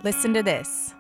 Listen to this.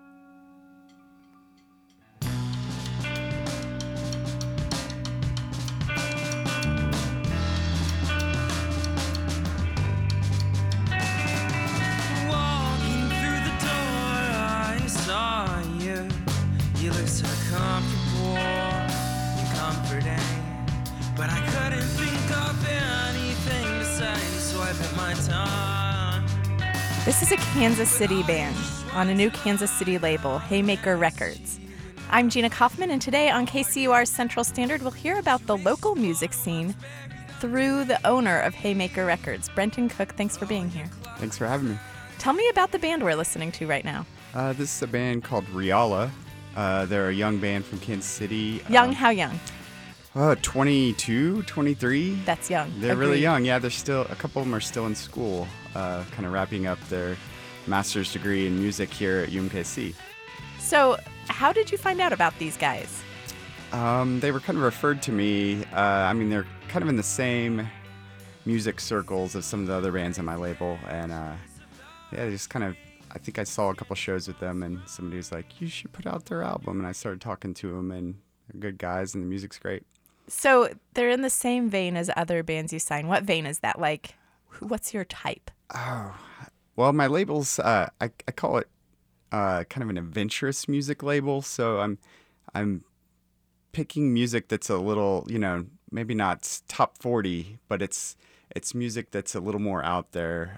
Walking through the door, I saw you. You look so comfortable and comforting, but I couldn't think of anything to say, so I bit my tongue. This is a Kansas City band on a new Kansas City label, Haymaker Records. I'm Gina Kaufman, and today on KCUR Central Standard, we'll hear about the local music scene through the owner of Haymaker Records, Brenton Cook. Thanks for being here. Thanks for having me. Tell me about the band we're listening to right now. This is a band called Riala. They're a young band from Kansas City. Young, how young? 22, 23. That's young. They're really Agreed. young. Yeah, a couple of them are still in school, kind of wrapping up their master's degree in music here at UMKC. So, how did you find out about these guys? They were kind of referred to me. They're kind of in the same music circles as some of the other bands on my label. And just kind of, I think I saw a couple shows with them, and somebody was like, you should put out their album. And I started talking to them, and they're good guys, and the music's great. So, they're in the same vein as other bands you sign. What vein is that? Like, what's your type? Oh, well, my label's, I call it kind of an adventurous music label. So I'm picking music that's a little, maybe not top 40, but it's music that's a little more out there.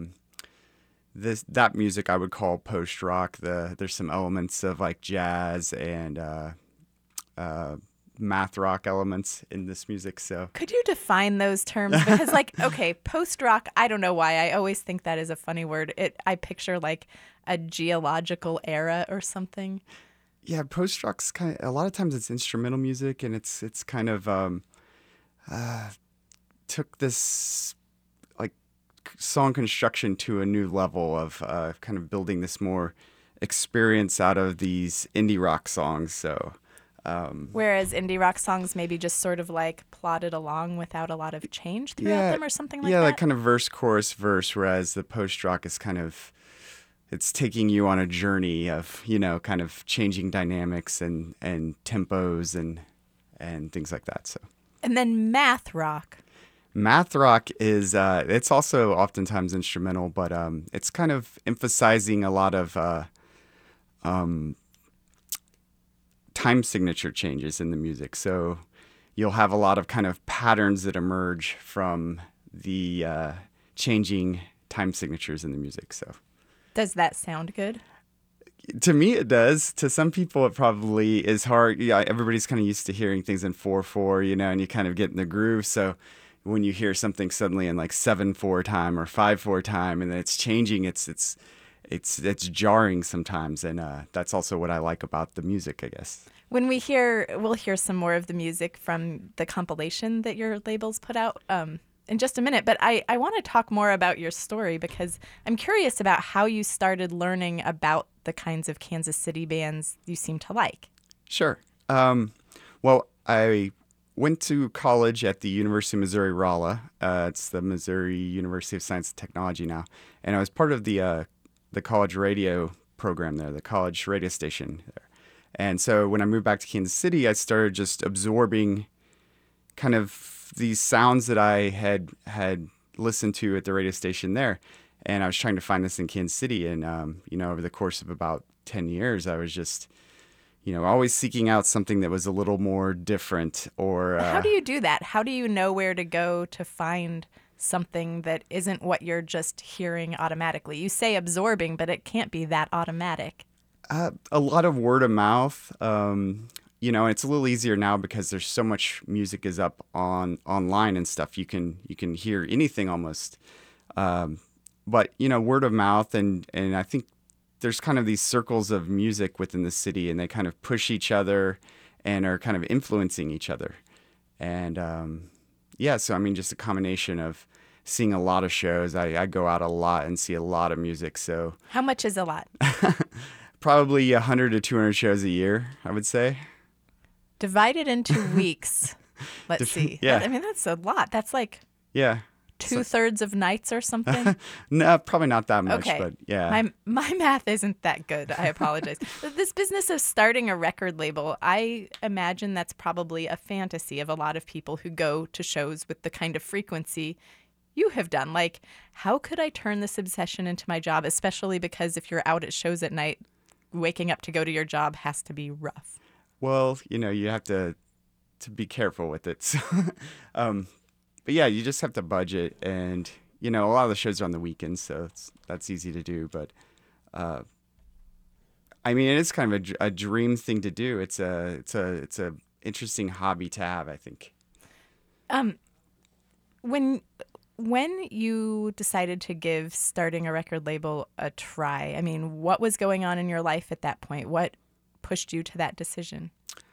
That music I would call post rock. There's some elements of like jazz and math rock elements in this music. So Could you define those terms? Because okay, post rock, I don't know why. I always think that is a funny word. I picture like a geological era or something. yeah, post rock's kind of, a lot of times it's instrumental music, and it's kind of took this like song construction to a new level of kind of building this more experience out of these indie rock songs. So Whereas indie rock songs maybe just sort of like plodded along without a lot of change throughout them or something like that? Yeah, like kind of verse, chorus, verse, whereas the post rock is kind of, it's taking you on a journey of, kind of changing dynamics and tempos and things like that. So And then math rock. math rock is, it's also oftentimes instrumental, but it's kind of emphasizing a lot of time signature changes in the music. So you'll have a lot of kind of patterns that emerge from the changing time signatures in the music. So Does that sound good? to me, it does. To some people, it probably is hard. Yeah, everybody's kind of used to hearing things in 4/4, and you kind of get in the groove. So when you hear something suddenly in like 7/4 time or 5/4 time, and then it's changing, it's jarring sometimes, and that's also what I like about the music, I guess. When we'll hear some more of the music from the compilation that your labels put out in just a minute. But I want to talk more about your story, because I'm curious about how you started learning about the kinds of Kansas City bands you seem to like. Sure. Well, I went to college at the University of Missouri Rolla. It's the Missouri University of Science and Technology now, and I was part of the college radio program there, the college radio station there. And so when I moved back to Kansas City, I started just absorbing kind of these sounds that I had listened to at the radio station there. And I was trying to find this in Kansas City. And, over the course of about 10 years, I was just, always seeking out something that was a little more different. Or How do you do that? How do you know where to go to find something that isn't what you're just hearing automatically? You say absorbing, but it can't be that automatic. a lot of word of mouth. It's a little easier now because there's so much music is up online and stuff. You can hear anything almost. But word of mouth, and I think there's kind of these circles of music within the city, and they kind of push each other and are kind of influencing each other. And so just a combination of seeing a lot of shows. I go out a lot and see a lot of music. So How much is a lot? probably 100 to 200 shows a year, I would say. Divided into weeks. Let's see. Yeah. That's a lot. That's like Yeah. 2/3 of nights or something? No, probably not that much, Okay. but yeah. My math isn't that good. I apologize. This business of starting a record label, I imagine that's probably a fantasy of a lot of people who go to shows with the kind of frequency you have done. Like, how could I turn this obsession into my job, especially because if you're out at shows at night, waking up to go to your job has to be rough. Well, you have to be careful with it. So, but yeah, you just have to budget, and a lot of the shows are on the weekends, so that's easy to do. But I mean, it is kind of a dream thing to do. It's a interesting hobby to have, I think. When you decided to give starting a record label a try, I mean, what was going on in your life at that point? What pushed you to that decision?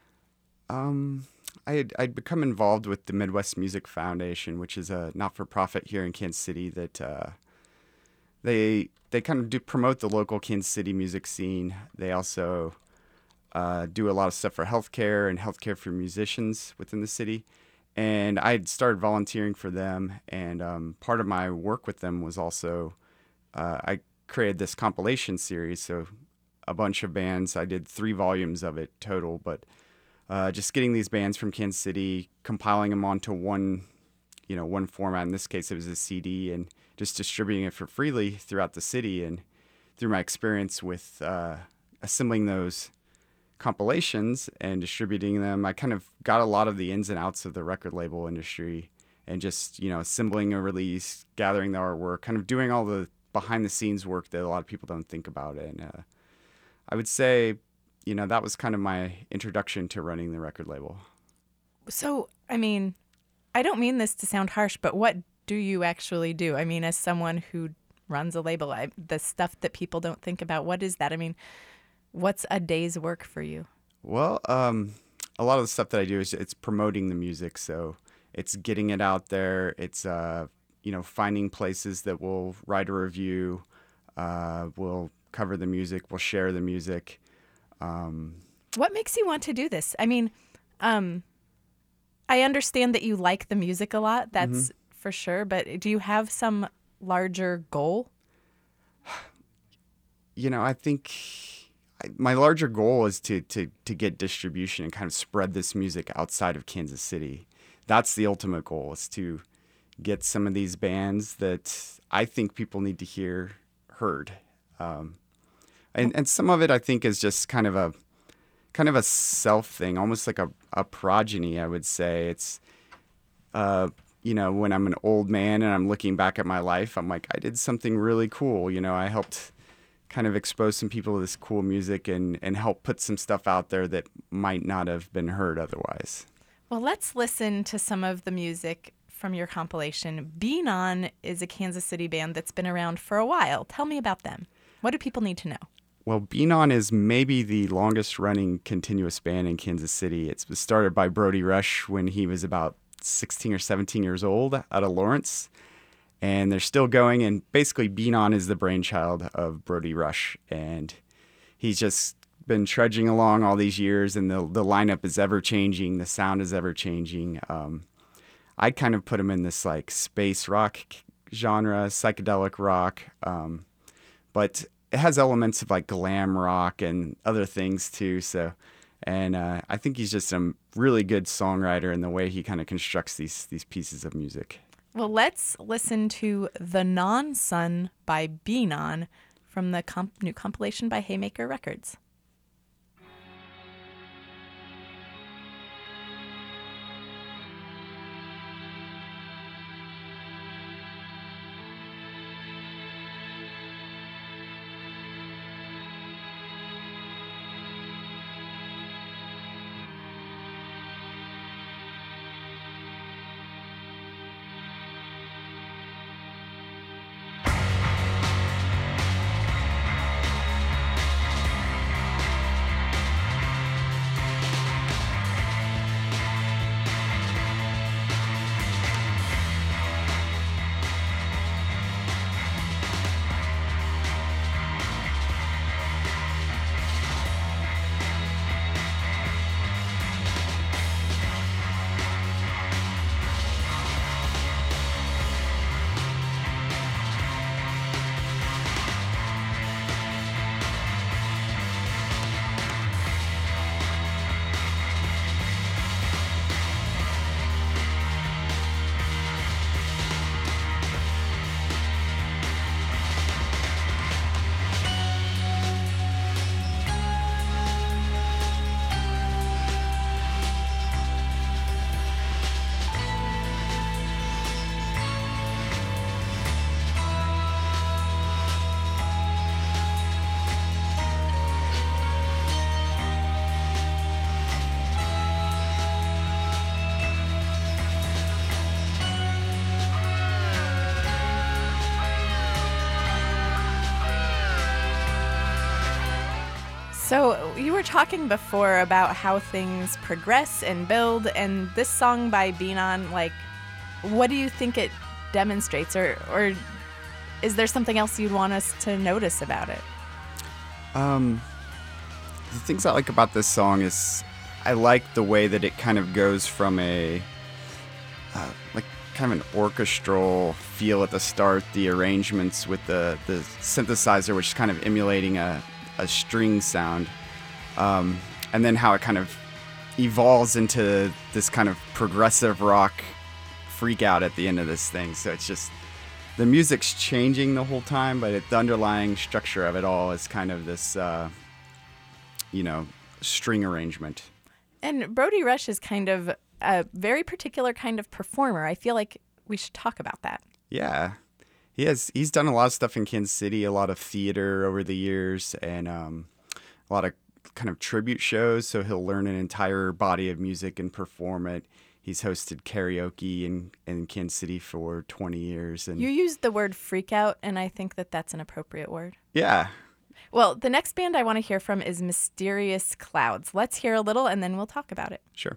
I'd become involved with the Midwest Music Foundation, which is a not-for-profit here in Kansas City that they kind of do promote the local Kansas City music scene. They also do a lot of stuff for healthcare and healthcare for musicians within the city. And I'd started volunteering for them, and part of my work with them was also I created this compilation series, so a bunch of bands. I did 3 volumes of it total, but just getting these bands from Kansas City, compiling them onto one format. In this case, it was a CD, and just distributing it for freely throughout the city. And through my experience with assembling those compilations and distributing them, I kind of got a lot of the ins and outs of the record label industry, and just assembling a release, gathering the artwork, kind of doing all the behind the scenes work that a lot of people don't think about. And I would say that was kind of my introduction to running the record label. So, I mean, I don't mean this to sound harsh, but what do you actually do? I mean, as someone who runs a label, the stuff that people don't think about, what is that? I mean, what's a day's work for you? Well, a lot of the stuff that I do is it's promoting the music. So it's getting it out there. It's, finding places that will write a review, will cover the music, will share the music. What makes you want to do this? I mean, I understand that you like the music a lot. That's for sure. But do you have some larger goal? I think my larger goal is to get distribution and kind of spread this music outside of Kansas City. That's the ultimate goal, is to get some of these bands that I think people need to hear heard. And some of it I think is just kind of a self thing, almost like a progeny, I would say. It's when I'm an old man and I'm looking back at my life, I'm like, I did something really cool. I helped kind of expose some people to this cool music and help put some stuff out there that might not have been heard otherwise. Well, let's listen to some of the music from your compilation. Bean On is a Kansas City band that's been around for a while. Tell me about them. What do people need to know? Well, Bean On is maybe the longest running continuous band in Kansas City. It was started by Brody Rush when he was about 16 or 17 years old out of Lawrence. And they're still going. And basically, Bean On is the brainchild of Brody Rush. And he's just been trudging along all these years. And the lineup is ever changing. The sound is ever changing. I kind of put him in this like space rock genre, psychedelic rock. But it has elements of like glam rock and other things too. So, and I think he's just a really good songwriter in the way he kind of constructs these pieces of music. Well, let's listen to The Non-Sun by Bean On from the new compilation by Haymaker Records. So you were talking before about how things progress and build, and this song by Beanon, like, what do you think it demonstrates, or is there something else you'd want us to notice about it? The things I like about this song is I like the way that it kind of goes from a like kind of an orchestral feel at the start, the arrangements with the synthesizer, which is kind of emulating a string sound, and then how it kind of evolves into this kind of progressive rock freak out at the end of this thing. So it's just, the music's changing the whole time, but the underlying structure of it all is kind of this, string arrangement. And Brody Rush is kind of a very particular kind of performer. I feel like we should talk about that. Yeah. He's done a lot of stuff in Kansas City, a lot of theater over the years, and a lot of kind of tribute shows. So he'll learn an entire body of music and perform it. He's hosted karaoke in Kansas City for 20 years. And you used the word freak out, and I think that that's an appropriate word. Yeah. Well, the next band I want to hear from is Mysterious Clouds. Let's hear a little, and then we'll talk about it. Sure.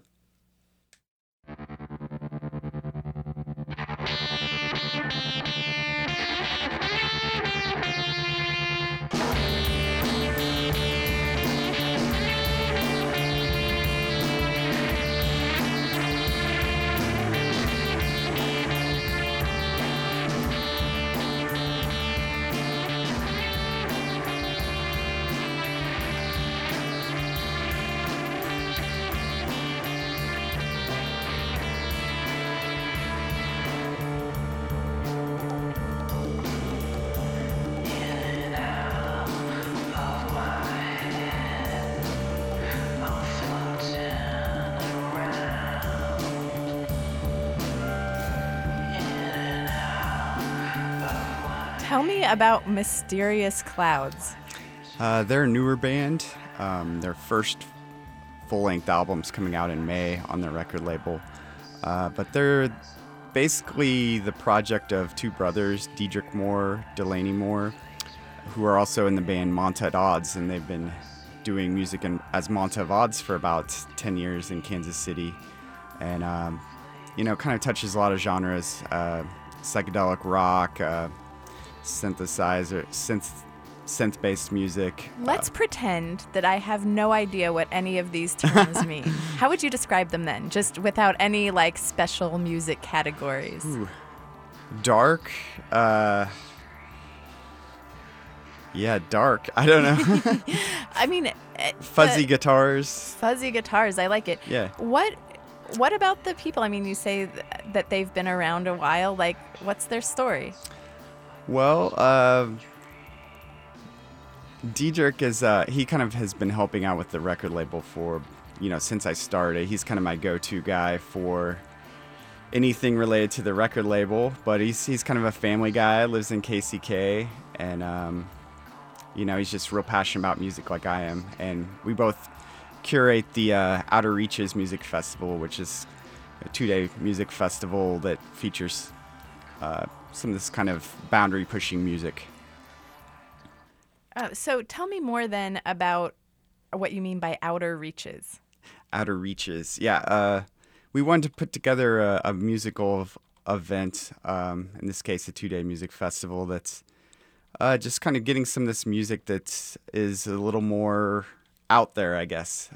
Tell me about Mysterious Clouds. They're a newer band. Their first full-length album's coming out in May on their record label. But they're basically the project of two brothers, Diedrich Moore, Delaney Moore, who are also in the band Monta at Odds, and they've been doing music as Monta at Odds for about 10 years in Kansas City. And, kind of touches a lot of genres, psychedelic rock, synth-based music. Let's pretend that I have no idea what any of these terms mean. How would you describe them then, just without any special music categories? Dark. Dark. I don't know. I mean, fuzzy guitars. Fuzzy guitars. I like it. Yeah. What about the people? I mean, you say that they've been around a while. What's their story? Well, Diedrich is, he kind of has been helping out with the record label for, since I started. He's kind of my go-to guy for anything related to the record label, but he's kind of a family guy, lives in KCK, and, he's just real passionate about music like I am. And we both curate the Outer Reaches Music Festival, which is a 2-day music festival that features some of this kind of boundary-pushing music. So tell me more then about what you mean by Outer Reaches. Outer Reaches, yeah. We wanted to put together a musical event, in this case a 2-day music festival that's just kind of getting some of this music that is a little more out there, I guess.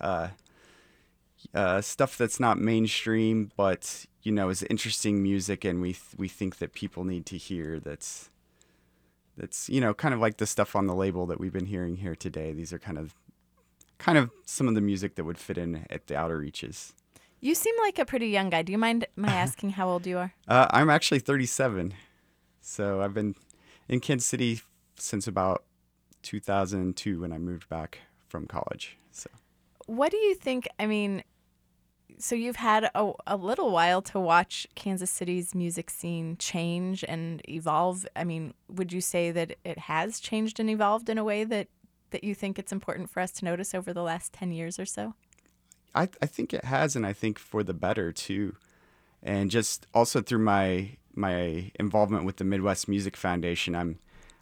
Stuff that's not mainstream, but is interesting music, and we think that people need to hear. That's kind of like the stuff on the label that we've been hearing here today. These are kind of some of the music that would fit in at the Outer Reaches. You seem like a pretty young guy. Do you mind my asking how old you are? I'm actually 37, so I've been in Kansas City since about 2002 when I moved back from college. So, what do you think? I mean, so you've had a little while to watch Kansas City's music scene change and evolve. I mean, would you say that it has changed and evolved in a way that you think it's important for us to notice over the last 10 years or so? I think it has, and I think for the better too. And just also through my involvement with the Midwest Music Foundation, I'm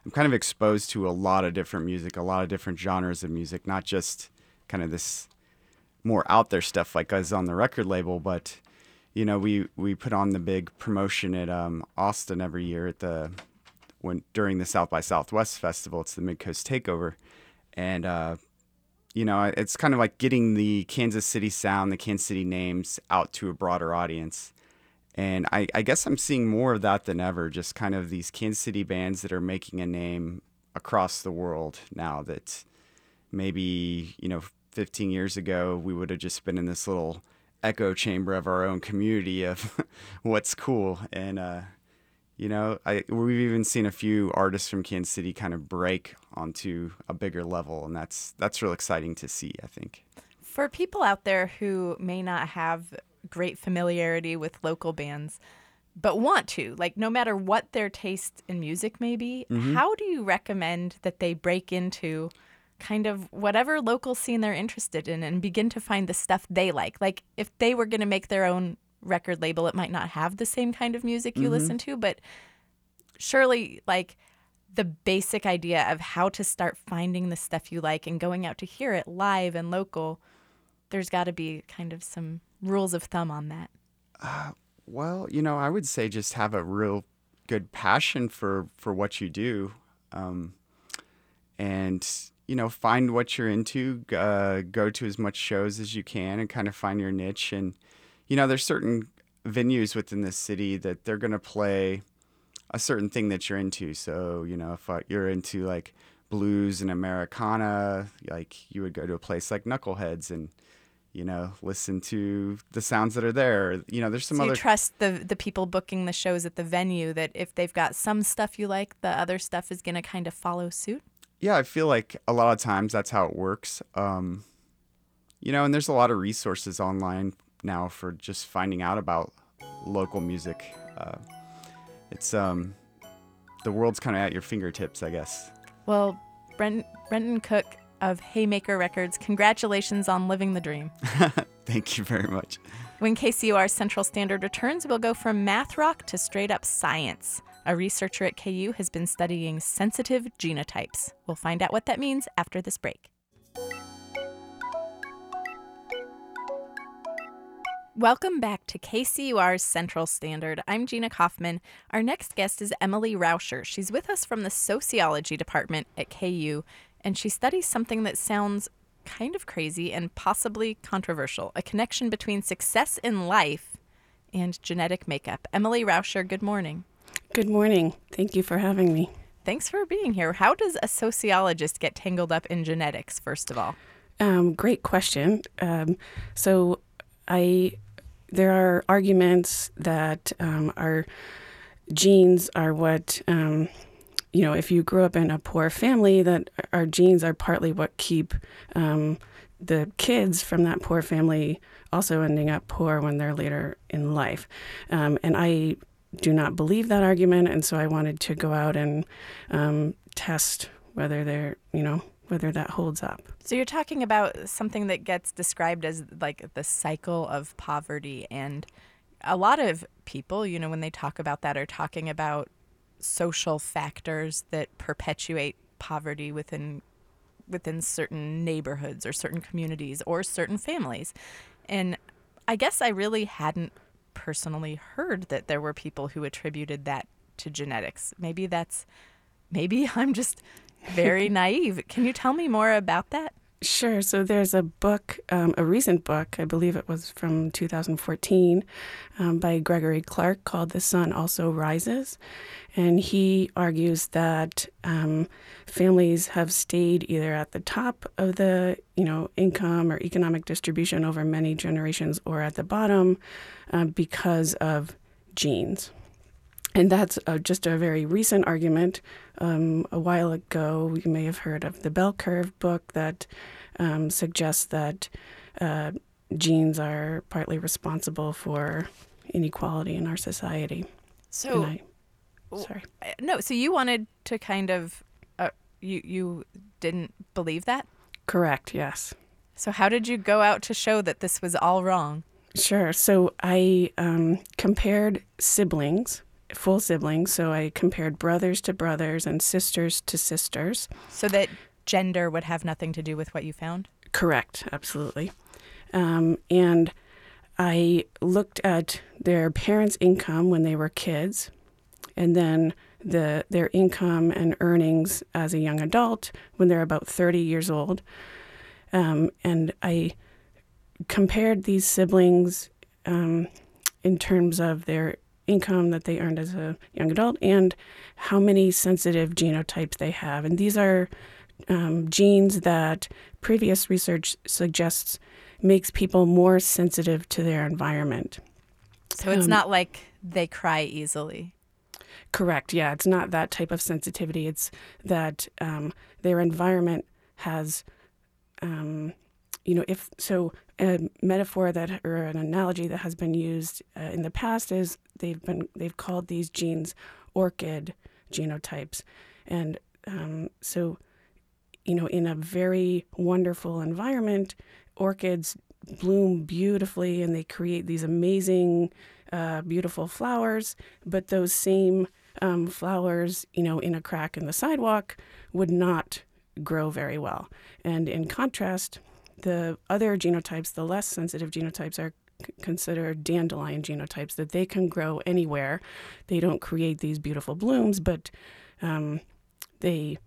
I'm kind of exposed to a lot of different music, a lot of different genres of music, not just kind of this more out there stuff like us on the record label, but we put on the big promotion at Austin every year at during the South by Southwest Festival. It's the Midcoast Takeover, and it's kind of like getting the Kansas City sound, the Kansas City names out to a broader audience. And I guess I'm seeing more of that than ever, just kind of these Kansas City bands that are making a name across the world now that maybe, 15 years ago, we would have just been in this little echo chamber of our own community of what's cool. And, we've even seen a few artists from Kansas City kind of break onto a bigger level. And that's real exciting to see, I think. For people out there who may not have great familiarity with local bands, but want to, like, no matter what their taste in music may be, how do you recommend that they break into kind of whatever local scene they're interested in and begin to find the stuff they like? Like, if they were going to make their own record label, it might not have the same kind of music you listen to, but surely, like, the basic idea of how to start finding the stuff you like and going out to hear it live and local, there's got to be kind of some rules of thumb on that. Well, I would say just have a real good passion for what you do, and find what you're into, go to as much shows as you can and kind of find your niche. And, there's certain venues within the city that they're going to play a certain thing that you're into. So, if you're into like blues and Americana, like you would go to a place like Knuckleheads and, listen to the sounds that are there. There's some other... you trust the people booking the shows at the venue that if they've got some stuff you like, the other stuff is going to kind of follow suit? Yeah, I feel like a lot of times that's how it works. And there's a lot of resources online now for just finding out about local music. It's the world's kind of at your fingertips, I guess. Well, Brenton Cook of Haymaker Records, congratulations on living the dream. Thank you very much. When KCUR Central Standard returns, we'll go from math rock to straight up science. A researcher at KU has been studying sensitive genotypes. We'll find out what that means after this break. Welcome back to KCUR's Central Standard. I'm Gina Kaufman. Our next guest is Emily Rauscher. She's with us from the Sociology Department at KU, and she studies something that sounds kind of crazy and possibly controversial, a connection between success in life and genetic makeup. Emily Rauscher, good morning. Good morning. Thank you for having me. Thanks for being here. How does a sociologist get tangled up in genetics, first of all? Great question. There are arguments that our genes are what, if you grew up in a poor family, that our genes are partly what keep the kids from that poor family also ending up poor when they're later in life. And I do not believe that argument, and so I wanted to go out and test whether whether that holds up. So you're talking about something that gets described as like the cycle of poverty, and a lot of people, when they talk about that, are talking about social factors that perpetuate poverty within certain neighborhoods or certain communities or certain families. And I guess I really hadn't personally heard that there were people who attributed that to genetics. Maybe I'm just very naive. Can you tell me more about that? Sure. So there's a book, a recent book, I believe it was from 2014, by Gregory Clark called The Sun Also Rises. And he argues that families have stayed either at the top of the, income or economic distribution over many generations or at the bottom because of genes. And that's just a very recent argument. A while ago, you may have heard of the Bell Curve book that suggests that genes are partly responsible for inequality in our society. So, so you wanted to kind of, you didn't believe that? Correct, yes. So how did you go out to show that this was all wrong? Sure. So I compared siblings full siblings. So I compared brothers to brothers and sisters to sisters. So that gender would have nothing to do with what you found? Correct, absolutely. And I looked at their parents' income when they were kids, and then their income and earnings as a young adult when they're about 30 years old. And I compared these siblings in terms of their income that they earned as a young adult and how many sensitive genotypes they have. And these are genes that previous research suggests makes people more sensitive to their environment. So it's not like they cry easily. Correct. Yeah, it's not that type of sensitivity. It's that their environment has, if so. A metaphor that, or an analogy that has been used in the past is they've called these genes orchid genotypes, and so in a very wonderful environment, orchids bloom beautifully and they create these amazing, beautiful flowers. But those same flowers, in a crack in the sidewalk, would not grow very well. And in contrast, the other genotypes, the less sensitive genotypes, are considered dandelion genotypes, that they can grow anywhere. They don't create these beautiful blooms, but they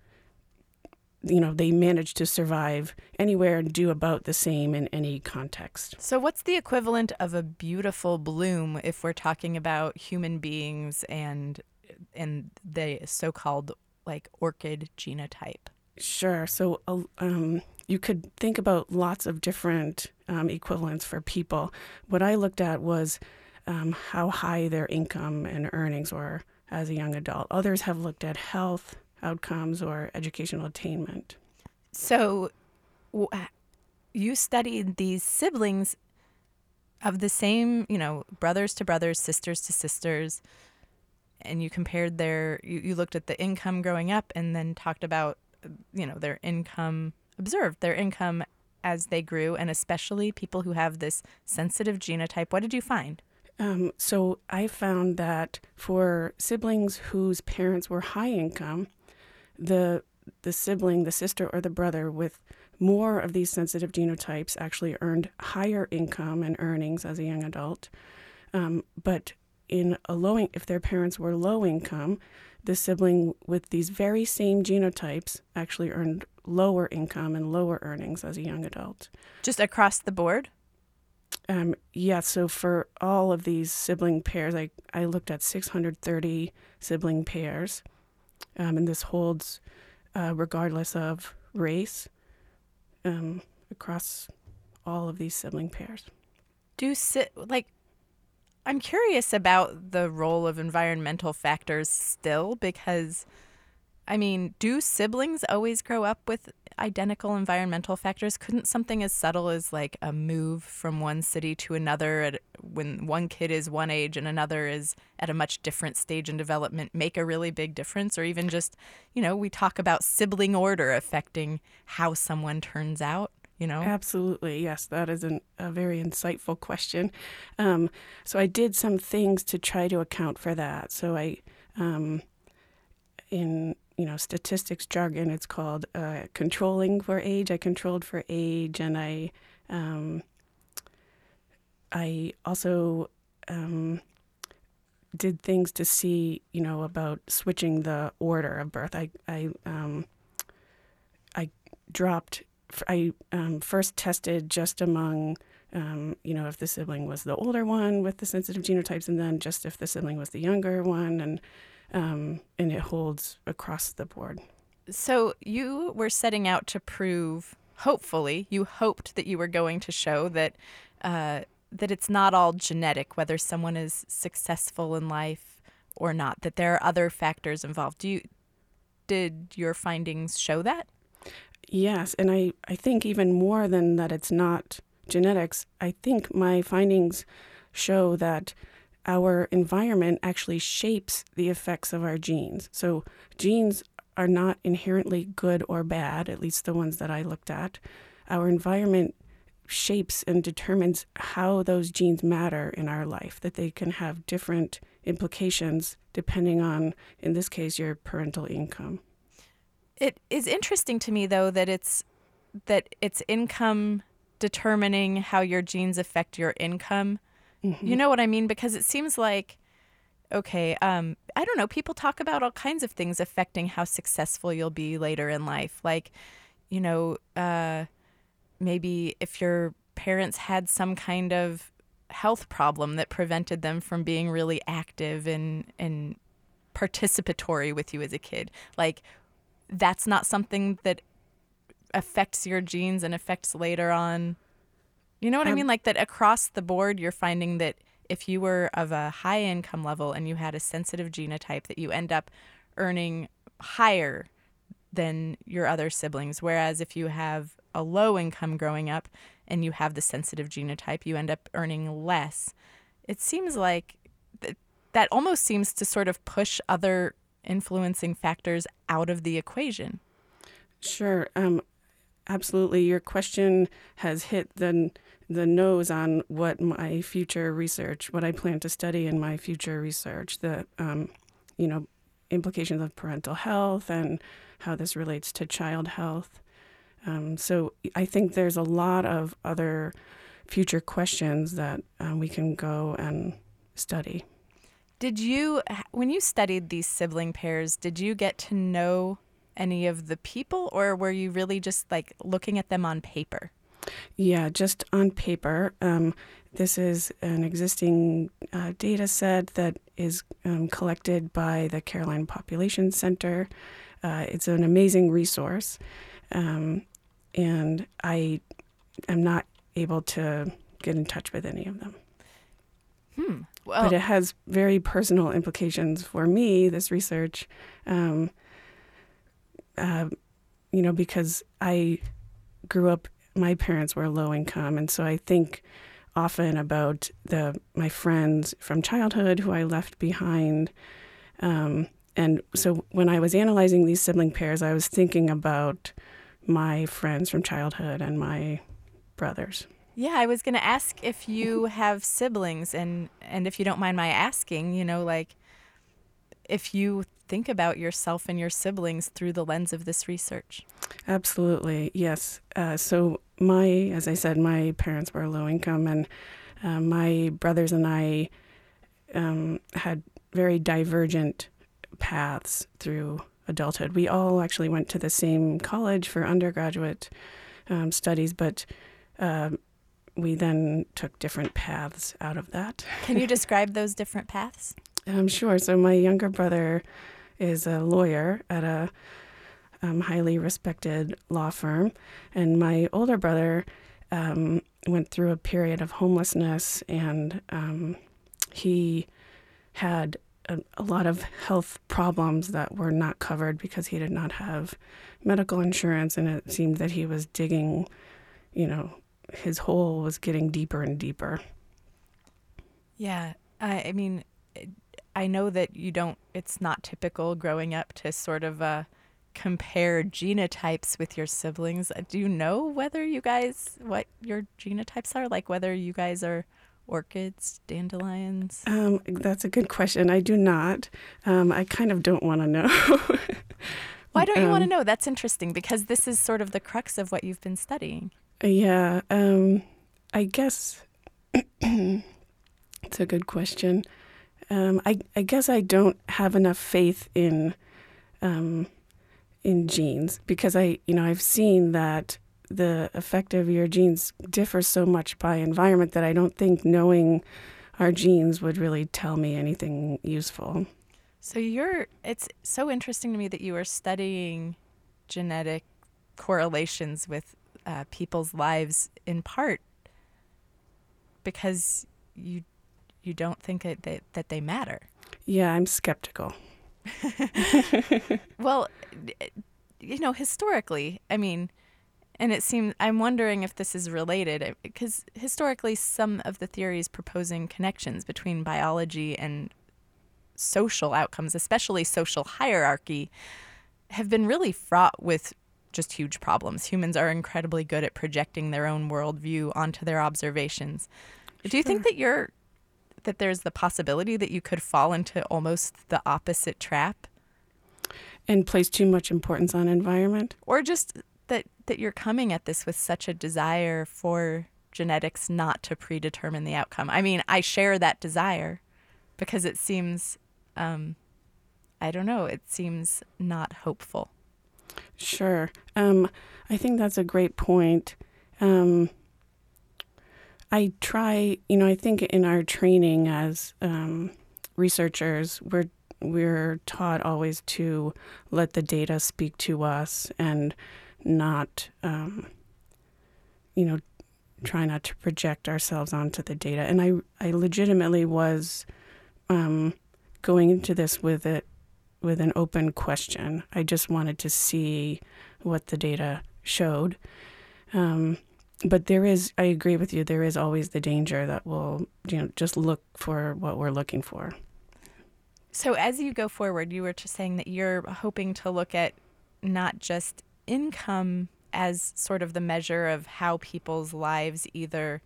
manage to survive anywhere and do about the same in any context. So what's the equivalent of a beautiful bloom if we're talking about human beings and the so-called orchid genotype? Sure. So you could think about lots of different equivalents for people. What I looked at was how high their income and earnings were as a young adult. Others have looked at health outcomes or educational attainment. So you studied these siblings of the same, brothers to brothers, sisters to sisters, and you compared you looked at the income growing up and then talked about, their income, observed their income as they grew, and especially people who have this sensitive genotype. What did you find? So I found that for siblings whose parents were high income, the sibling, the sister or the brother with more of these sensitive genotypes actually earned higher income and earnings as a young adult. But if their parents were low income, the sibling with these very same genotypes actually earned lower income and lower earnings as a young adult. Just across the board? So for all of these sibling pairs, I looked at 630 sibling pairs, and this holds regardless of race across all of these sibling pairs. I'm curious about the role of environmental factors still, because, do siblings always grow up with identical environmental factors? Couldn't something as subtle as a move from one city to another when one kid is one age and another is at a much different stage in development make a really big difference? Or even just, we talk about sibling order affecting how someone turns out. Absolutely. Yes, that is a very insightful question. So I did some things to try to account for that. So in statistics jargon, it's called controlling for age. I controlled for age, and I also did things to see, about switching the order of birth. I first tested just among, if the sibling was the older one with the sensitive genotypes, and then just if the sibling was the younger one, and it holds across the board. So you were setting out to prove, hopefully, you hoped that you were going to show that it's not all genetic, whether someone is successful in life or not, that there are other factors involved. Did your findings show that? Yes, and I think even more than that it's not genetics, I think my findings show that our environment actually shapes the effects of our genes. So genes are not inherently good or bad, at least the ones that I looked at. Our environment shapes and determines how those genes matter in our life, that they can have different implications depending on, in this case, your parental income. It is interesting to me, though, that it's income determining how your genes affect your income. Mm-hmm. You know what I mean? Because it seems like, okay, I don't know, people talk about all kinds of things affecting how successful you'll be later in life. Like, maybe if your parents had some kind of health problem that prevented them from being really active and participatory with you as a kid, like, that's not something that affects your genes and affects later on. You know what I mean? Like, that across the board, you're finding that if you were of a high income level and you had a sensitive genotype, that you end up earning higher than your other siblings. Whereas if you have a low income growing up and you have the sensitive genotype, you end up earning less. It seems like that almost seems to sort of push other influencing factors out of the equation. Sure. Absolutely. Your question has hit the nose on what my future research, what I plan to study in my future research, the implications of parental health and how this relates to child health. So I think there's a lot of other future questions that we can go and study. When you studied these sibling pairs, did you get to know any of the people, or were you really just like looking at them on paper? Yeah, just on paper. This is an existing data set that is collected by the Caroline Population Center. It's an amazing resource, and I am not able to get in touch with any of them. Well, but it has very personal implications for me, this research, because I grew up, my parents were low income, and so I think often about my friends from childhood who I left behind. And so when I was analyzing these sibling pairs, I was thinking about my friends from childhood and my brothers. Yeah, I was going to ask if you have siblings, and if you don't mind my asking, if you think about yourself and your siblings through the lens of this research. Absolutely, yes. So as I said, my parents were low income, and my brothers and I had very divergent paths through adulthood. We all actually went to the same college for undergraduate studies, but we then took different paths out of that. Can you describe those different paths? Sure. So my younger brother is a lawyer at a highly respected law firm, and my older brother went through a period of homelessness, and he had a lot of health problems that were not covered because he did not have medical insurance, and it seemed that he was digging, his hole was getting deeper and deeper. Yeah, I mean, I know that it's not typical growing up to sort of compare genotypes with your siblings. Do you know what your genotypes are? Like whether you guys are orchids, dandelions? That's a good question. I do not. I kind of don't want to know. Why don't you want to know? That's interesting because this is sort of the crux of what you've been studying. Yeah, I guess it's a good question. I guess I don't have enough faith in genes because I've seen that the effect of your genes differs so much by environment that I don't think knowing our genes would really tell me anything useful. So it's so interesting to me that you are studying genetic correlations with people's lives in part because you don't think that they matter. Yeah, I'm skeptical. Well, historically, and it seems, I'm wondering if this is related, because historically some of the theories proposing connections between biology and social outcomes, especially social hierarchy, have been really fraught with just huge problems. Humans are incredibly good at projecting their own worldview onto their observations. Sure. Do you think that that there's the possibility that you could fall into almost the opposite trap? And place too much importance on environment? Or just that you're coming at this with such a desire for genetics not to predetermine the outcome. I mean, I share that desire because it seems, I don't know, it seems not hopeful. Sure. I think that's a great point. I try, I think in our training as researchers, we're taught always to let the data speak to us and not, try not to project ourselves onto the data. And I legitimately was going into this with an open question. I just wanted to see what the data showed. But I agree with you, there is always the danger that we'll, just look for what we're looking for. So as you go forward, you were just saying that you're hoping to look at not just income as sort of the measure of how people's lives either,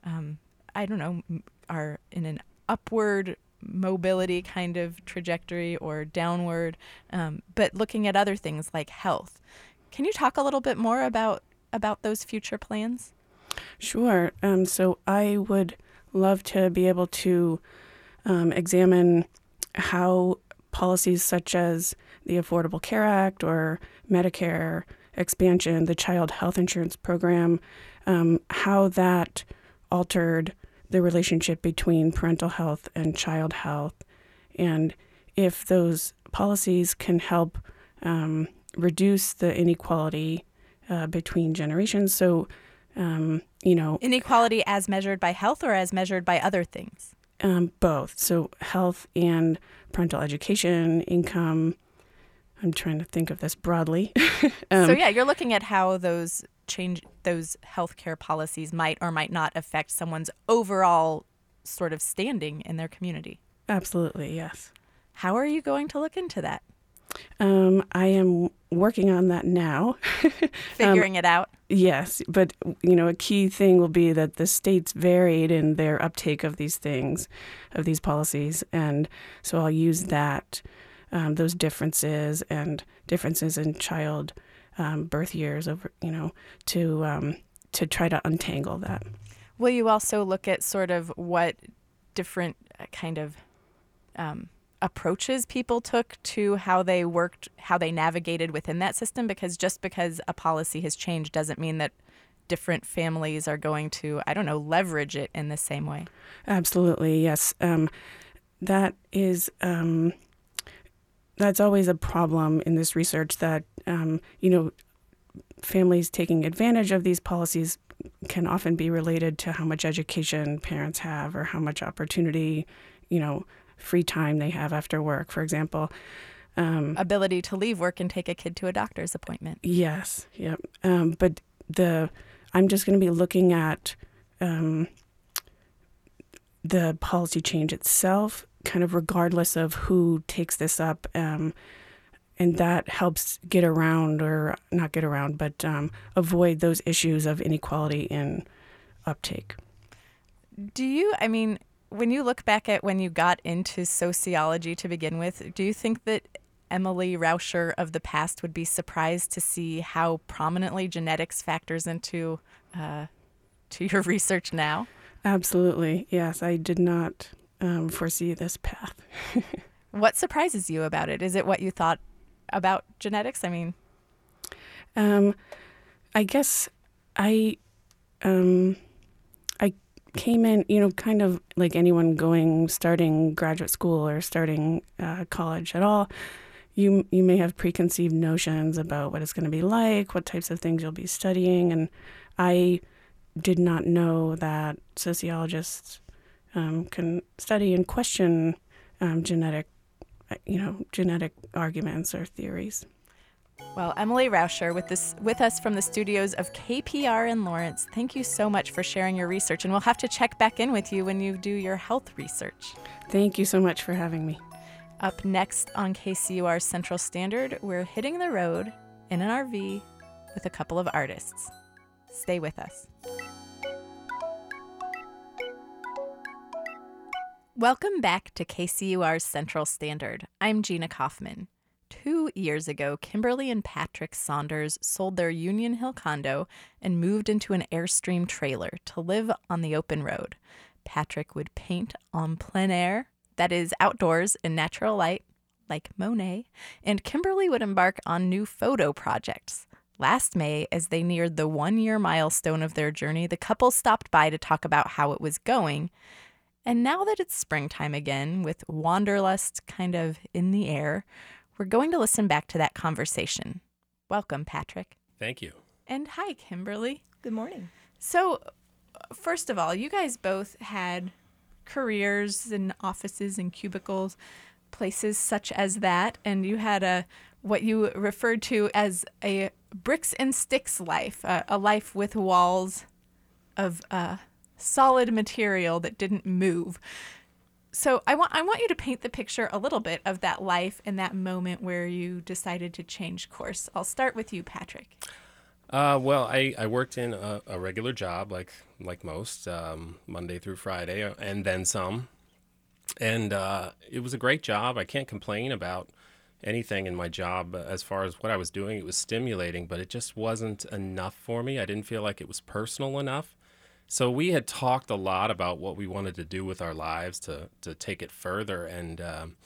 are in an upward mobility kind of trajectory or downward, but looking at other things like health. Can you talk a little bit more about those future plans? Sure. So I would love to be able to examine how policies such as the Affordable Care Act or Medicare expansion, the Child Health Insurance Program, how that altered the relationship between parental health and child health, and if those policies can help reduce the inequality between generations. So, inequality as measured by health or as measured by other things? Both. So health and parental education, income. I'm trying to think of this broadly. You're looking at how those healthcare policies might or might not affect someone's overall sort of standing in their community. Absolutely, yes. How are you going to look into that? I am working on that now. Figuring it out? Yes, but a key thing will be that the states varied in their uptake of these things, of these policies, and so I'll use that, those differences and differences in child birth years over, to try to untangle that. Will you also look at sort of what different kind of approaches people took to how they worked, how they navigated within that system? Because just because a policy has changed doesn't mean that different families are going to, leverage it in the same way. Absolutely, yes. That is, that's always a problem in this research that, families taking advantage of these policies can often be related to how much education parents have or how much opportunity, free time they have after work, for example. Ability to leave work and take a kid to a doctor's appointment. Yes, yep. But I'm just going to be looking at the policy change itself, kind of regardless of who takes this up, and that helps get around, or not get around, but avoid those issues of inequality in uptake. When you look back at when you got into sociology to begin with, do you think that Emily Rauscher of the past would be surprised to see how prominently genetics factors into to your research now? Absolutely. Yes, I did not foresee this path. What surprises you about it? Is it what you thought about genetics? I guess I came in, kind of like anyone starting graduate school or starting college at all. You may have preconceived notions about what it's going to be like, what types of things you'll be studying, and I did not know that sociologists can study and question genetic arguments or theories. Well, Emily Rauscher with us from the studios of KPR in Lawrence. Thank you so much for sharing your research, and we'll have to check back in with you when you do your health research. Thank you so much for having me. Up next on KCUR Central Standard, we're hitting the road in an RV with a couple of artists. Stay with us. Welcome back to KCUR's Central Standard. I'm Gina Kaufman. 2 years ago, Kimberly and Patrick Saunders sold their Union Hill condo and moved into an Airstream trailer to live on the open road. Patrick would paint en plein air, that is, outdoors in natural light, like Monet, and Kimberly would embark on new photo projects. Last May, as they neared the 1-year milestone of their journey, the couple stopped by to talk about how it was going. And now that it's springtime again, with wanderlust kind of in the air, we're going to listen back to that conversation. Welcome, Patrick. Thank you. And hi, Kimberly. Good morning. So, first of all, you guys both had careers in offices and cubicles, places such as that, and you had what you referred to as a bricks and sticks life, a life with walls of solid material that didn't move. So I want you to paint the picture a little bit of that life and that moment where you decided to change course. I'll start with you, Patrick. Well, I worked in a regular job, like most, Monday through Friday, and then some. And it was a great job. I can't complain about anything in my job as far as what I was doing. It was stimulating, but it just wasn't enough for me. I didn't feel like it was personal enough. So we had talked a lot about what we wanted to do with our lives to take it further. And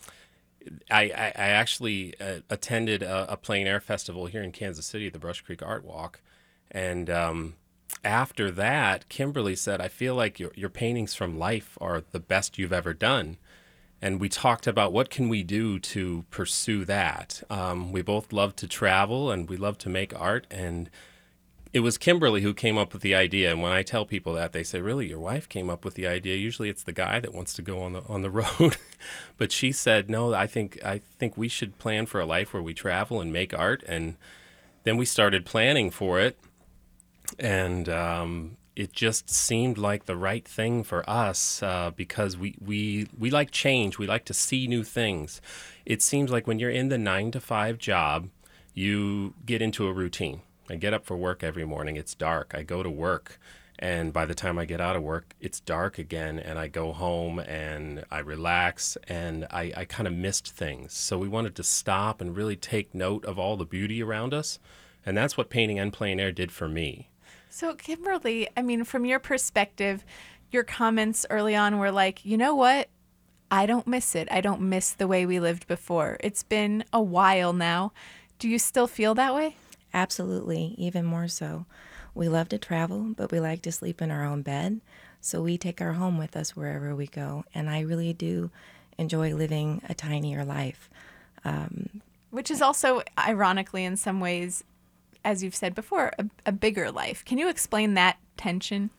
I actually attended a plein air festival here in Kansas City, the Brush Creek Art Walk. And after that, Kimberly said, I feel like your paintings from life are the best you've ever done. And we talked about what can we do to pursue that. We both love to travel and we love to make art. And it was Kimberly who came up with the idea. And when I tell people that, they say, really, your wife came up with the idea? Usually it's the guy that wants to go on the road. But she said, no, I think we should plan for a life where we travel and make art. And then we started planning for it. And it just seemed like the right thing for us because we like change. We like to see new things. It seems like when you're in the 9-to-5 job, you get into a routine. I get up for work every morning. It's dark. I go to work. And by the time I get out of work, it's dark again. And I go home and I relax and I kind of missed things. So we wanted to stop and really take note of all the beauty around us. And that's what painting en plein air did for me. So, Kimberly, I mean, from your perspective, your comments early on were like, you know what? I don't miss it. I don't miss the way we lived before. It's been a while now. Do you still feel that way? Absolutely, even more so. We love to travel, but we like to sleep in our own bed. So we take our home with us wherever we go. And I really do enjoy living a tinier life. Which is also, ironically, in some ways, as you've said before, a bigger life. Can you explain that tension?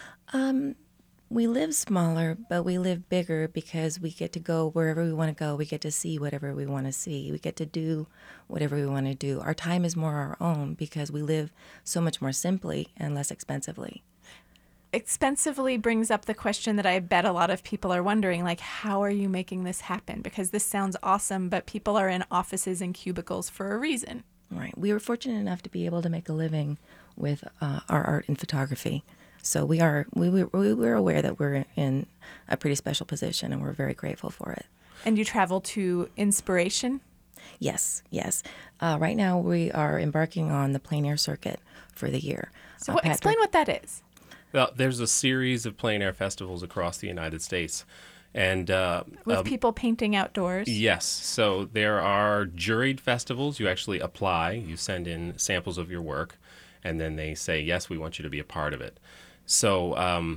We live smaller, but we live bigger because we get to go wherever we want to go. We get to see whatever we want to see. We get to do whatever we want to do. Our time is more our own because we live so much more simply and less expensively. Expensively brings up the question that I bet a lot of people are wondering, like, how are you making this happen? Because this sounds awesome, but people are in offices and cubicles for a reason. Right. We were fortunate enough to be able to make a living with our art and photography. So we were aware that we're in a pretty special position, and we're very grateful for it. And you travel to Inspiration? Yes. Right now we are embarking on the plein air circuit for the year. So explain what that is. Well, there's a series of plein air festivals across the United States. And with people painting outdoors? Yes. So there are juried festivals. You actually apply. You send in samples of your work, and then they say, yes, we want you to be a part of it. So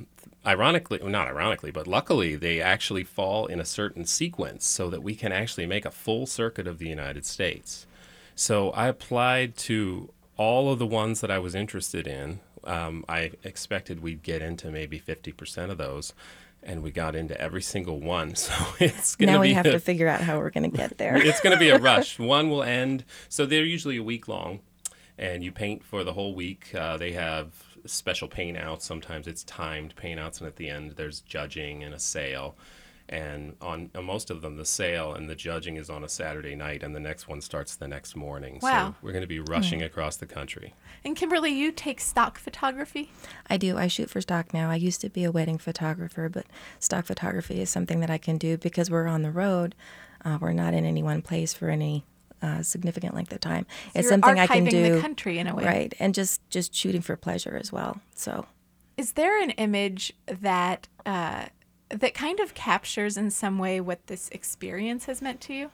not ironically, but luckily, they actually fall in a certain sequence so that we can actually make a full circuit of the United States. So I applied to all of the ones that I was interested in. I expected we'd get into maybe 50% of those. And we got into every single one. So it's going to be... Now we have to figure out how we're going to get there. It's going to be a rush. One will end. So they're usually a week long. And you paint for the whole week. They have special paint outs. Sometimes it's timed paint outs. And at the end, there's judging and a sale. And on most of them, the sale and the judging is on a Saturday night, and the next one starts the next morning. Wow. So we're going to be rushing across the country. And Kimberly, you take stock photography? I do. I shoot for stock now. I used to be a wedding photographer, but stock photography is something that I can do because we're on the road. We're not in any one place for any significant length of time. It's You're something I can archiving do, the country in a way. right? And just shooting for pleasure as well. So, Is there an image that that kind of captures in some way what this experience has meant to you?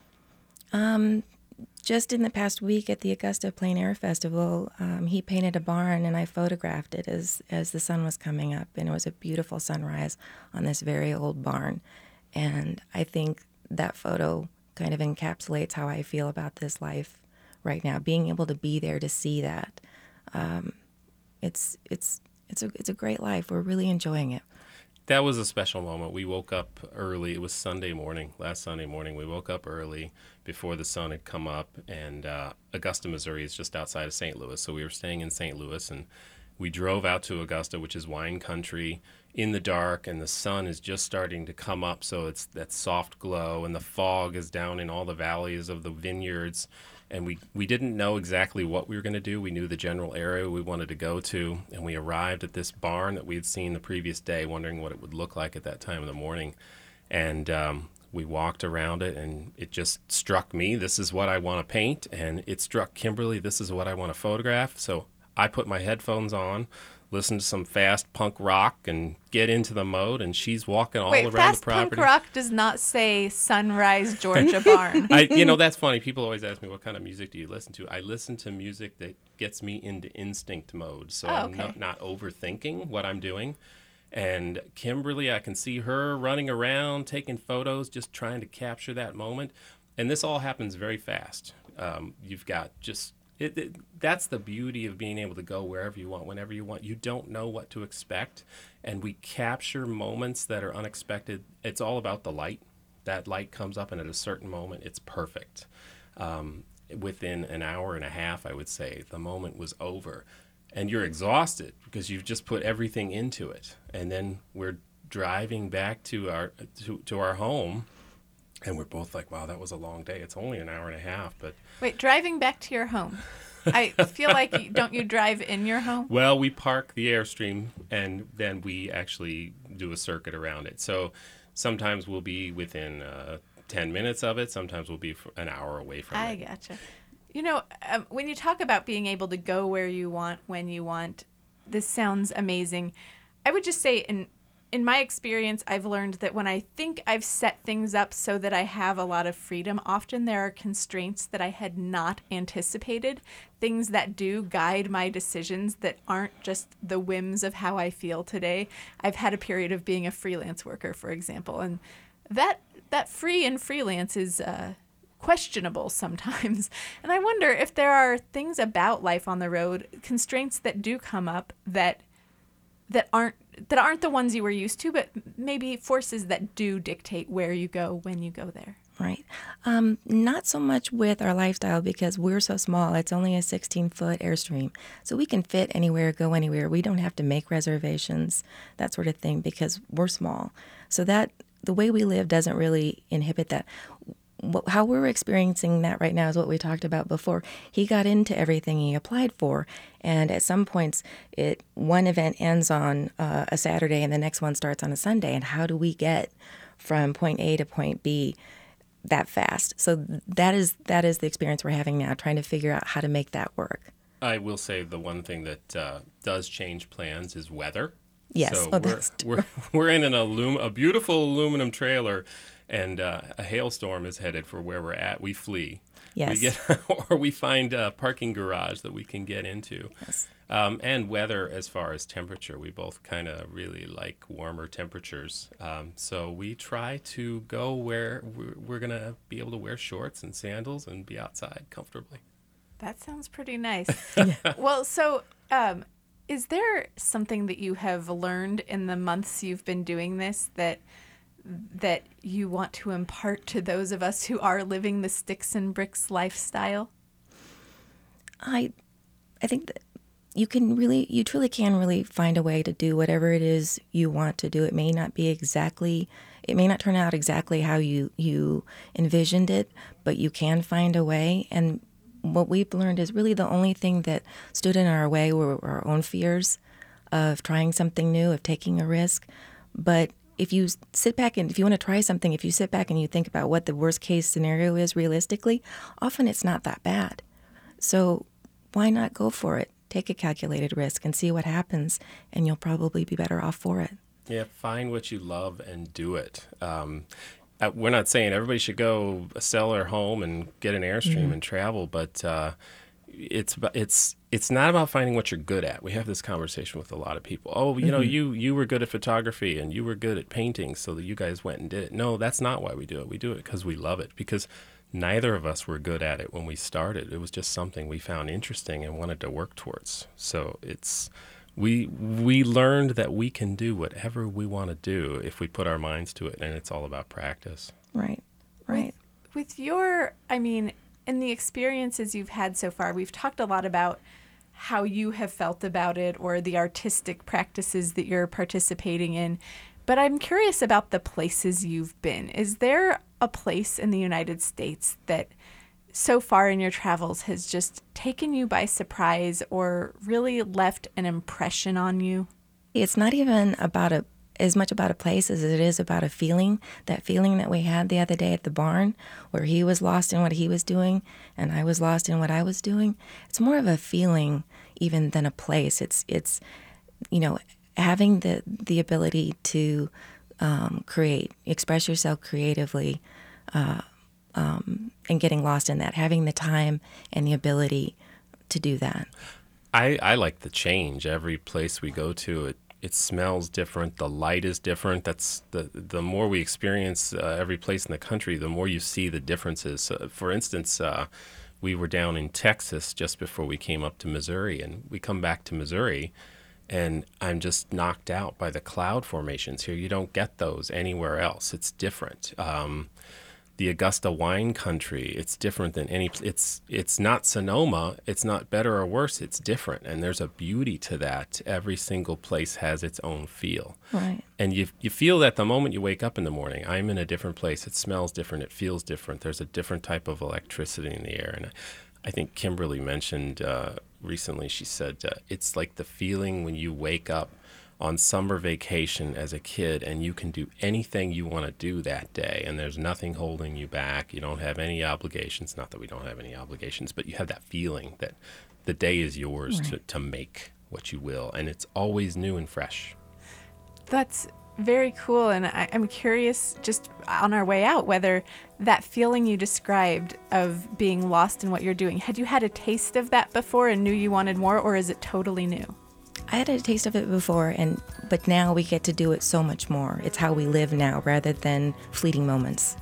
just in the past week at the Augusta Plein Air Festival, he painted a barn, and I photographed it as the sun was coming up, and it was a beautiful sunrise on this very old barn. And I think that photo kind of encapsulates how I feel about this life right now. Being able to be there to see that, it's a great life. We're really enjoying it. That was a special moment. We woke up early. It was Sunday morning, last Sunday morning. We woke up early before the sun had come up, and Augusta, Missouri is just outside of St. Louis. So we were staying in St. Louis, and we drove out to Augusta, which is wine country, in the dark, and the sun is just starting to come up. So it's that soft glow, and the fog is down in all the valleys of the vineyards. And we didn't know exactly what we were going to do. We knew the general area we wanted to go to, and we arrived at this barn that we had seen the previous day, wondering what it would look like at that time of the morning. And we walked around it, and it just struck me, this is what I want to paint. And it struck Kimberly, this is what I want to photograph. So I put my headphones on, listen to some fast punk rock, and get into the mode, and she's walking all around the fast property. punk rock does not say Sunrise, Georgia Barn. That's funny. People always ask me, what kind of music do you listen to? I listen to music that gets me into instinct mode, so I'm not overthinking what I'm doing. And Kimberly, I can see her running around, taking photos, just trying to capture that moment. And this all happens very fast. You've got just... that's the beauty of being able to go wherever you want, whenever you want. You don't know what to expect, and we capture moments that are unexpected. It's all about the light. That light comes up, and at a certain moment, it's perfect. Within an hour and a half, I would say, the moment was over. And you're exhausted because you've just put everything into it. And then we're driving back to our home, and we're both like, wow, that was a long day. It's only an hour and a half, but... Wait, driving back to your home. I feel like, don't you drive in your home? Well, we park the Airstream, and then we actually do a circuit around it. So sometimes we'll be within 10 minutes of it. Sometimes we'll be an hour away from it. I gotcha. You know, when you talk about being able to go where you want, when you want, this sounds amazing. I would just say, in my experience, I've learned that when I think I've set things up so that I have a lot of freedom, often there are constraints that I had not anticipated, things that do guide my decisions that aren't just the whims of how I feel today. I've had a period of being a freelance worker, for example, and that free and freelance is questionable sometimes. And I wonder if there are things about life on the road, constraints that do come up that aren't the ones you were used to, but maybe forces that do dictate where you go when you go there. Right. Not so much with our lifestyle because we're so small. It's only a 16-foot Airstream. So we can fit anywhere, go anywhere. We don't have to make reservations, that sort of thing, because we're small. So that the way we live doesn't really inhibit that. How we're experiencing that right now is what we talked about before. He got into everything he applied for, and at some points, one event ends on a Saturday and the next one starts on a Sunday. And how do we get from point A to point B that fast? So that is the experience we're having now, trying to figure out how to make that work. I will say the one thing that does change plans is weather. Yes, so we're in a beautiful aluminum trailer. And a hailstorm is headed for where we're at. We flee. Yes. Or we find a parking garage that we can get into. Yes. And weather as far as temperature. We both kind of really like warmer temperatures. So we try to go where we're going to be able to wear shorts and sandals and be outside comfortably. That sounds pretty nice. Well, so is there something that you have learned in the months you've been doing this that you want to impart to those of us who are living the sticks and bricks lifestyle? I think that you truly can really find a way to do whatever it is you want to do. It may not turn out exactly how you envisioned it, but you can find a way. And what we've learned is really the only thing that stood in our way were our own fears of trying something new, of taking a risk. But if you sit back and if you want to try something, if you sit back and you think about what the worst case scenario is realistically, often it's not that bad. So why not go for it? Take a calculated risk and see what happens, and you'll probably be better off for it. Yeah, find what you love and do it. We're not saying everybody should go sell their home and get an Airstream and travel, but it's not about finding what you're good at. We have this conversation with a lot of people. Oh, you know, you were good at photography and you were good at painting, so that you guys went and did it. No, that's not why we do it. We do it because we love it, because neither of us were good at it when we started. It was just something we found interesting and wanted to work towards. So we learned that we can do whatever we want to do if we put our minds to it, and it's all about practice. Right. With your, in the experiences you've had so far, we've talked a lot about how you have felt about it or the artistic practices that you're participating in. But I'm curious about the places you've been. Is there a place in the United States that so far in your travels has just taken you by surprise or really left an impression on you? It's not even as much about a place as it is about a feeling. That feeling that we had the other day at the barn, where he was lost in what he was doing and I was lost in what I was doing. It's more of a feeling even than a place. It's having the ability to create, express yourself creatively, and getting lost in that, having the time and the ability to do that. I like the change. Every place we go to, it smells different. The light is different. That's the more we experience every place in the country, the more you see the differences. For instance, we were down in Texas just before we came up to Missouri, and we come back to Missouri, and I'm just knocked out by the cloud formations here. You don't get those anywhere else. It's different. The Augusta wine country, it's different than it's not Sonoma. It's not better or worse. It's different. And there's a beauty to that. Every single place has its own feel. Right. And you feel that the moment you wake up in the morning. I'm in a different place. It smells different. It feels different. There's a different type of electricity in the air. And I think Kimberly mentioned recently, she said, it's like the feeling when you wake up on summer vacation as a kid and you can do anything you want to do that day, and there's nothing holding you back. You don't have any obligations. Not that we don't have any obligations, but you have that feeling that the day is yours to make what you will, and it's always new and fresh. That's very cool, and I'm curious, just on our way out, whether that feeling you described of being lost in what you're doing, had you had a taste of that before and knew you wanted more, or is it totally new? I had a taste of it before, but now we get to do it so much more. It's how we live now rather than fleeting moments.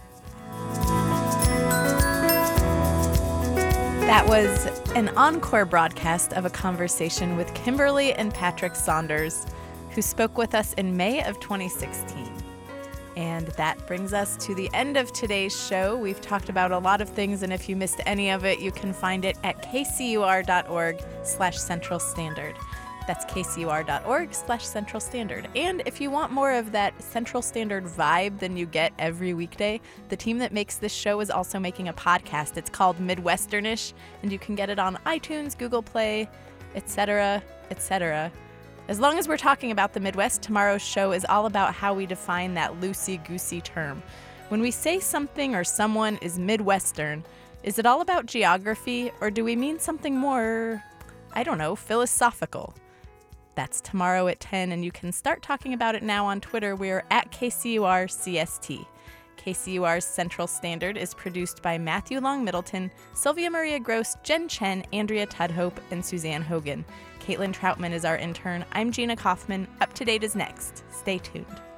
That was an encore broadcast of a conversation with Kimberly and Patrick Saunders, who spoke with us in May of 2016. And that brings us to the end of today's show. We've talked about a lot of things, and if you missed any of it, you can find it at kcur.org/Central Standard. That's kcur.org/Central Standard. And if you want more of that Central Standard vibe than you get every weekday, the team that makes this show is also making a podcast. It's called Midwesternish, and you can get it on iTunes, Google Play, etc., etc. As long as we're talking about the Midwest, tomorrow's show is all about how we define that loosey-goosey term. When we say something or someone is Midwestern, is it all about geography, or do we mean something more, philosophical? That's tomorrow at 10, and you can start talking about it now on Twitter. We're at KCUR-CST. KCUR's Central Standard is produced by Matthew Long Middleton, Sylvia Maria Gross, Jen Chen, Andrea Tudhope, and Suzanne Hogan. Caitlin Troutman is our intern. I'm Gina Kaufman. Up to Date is next. Stay tuned.